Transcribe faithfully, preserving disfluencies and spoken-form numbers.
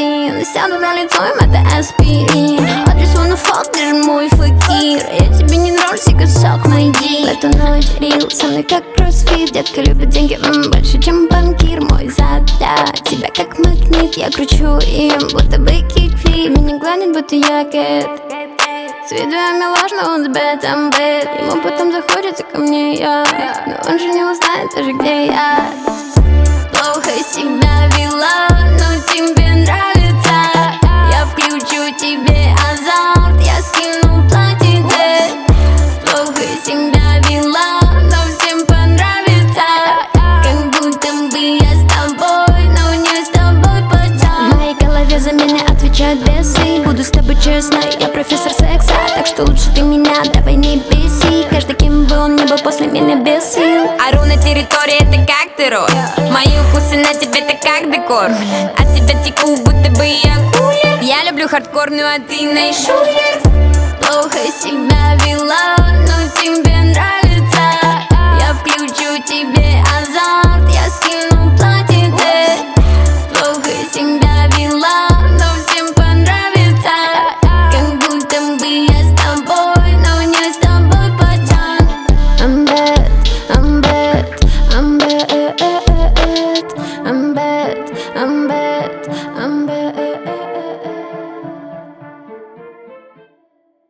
один. Сяду на лицо, им это аспирин. Адресу на факт, ты же мой факир. Я тебе не нравлюсь, и косок найди. В эту ночь рил со мной как кроссфит. Детка любит деньги, м, больше, чем банкир. Мой зад для тебя как магнит. Я кручу им, будто бы кикфлип. Меня гладит, будто я кэт. С виду я милаш, но он с бетом бет. Ему потом захочется ко мне я, но он же не узнает даже, где я. Плохо себя вела, но тебе нравится. Я включу тебе азарт, я скину платьице. Плохо себя вела, но всем понравится. Как будто бы я с тобой, но не с тобой почти. В моей голове за меня отвечают бесы. Буду с тобой честной, я профессор секса. Так что лучше ты меня давай не беси. Каждый кем бы он ни был после меня без сил. Ору на территории, это как террор. Мои укусы на тебе, это как декор. От тебя теку, будто бы я кулер. Я люблю хардкорную, а ты найшулер. Плохо себя вела, но тебе нравится. Я включу тебе азарт.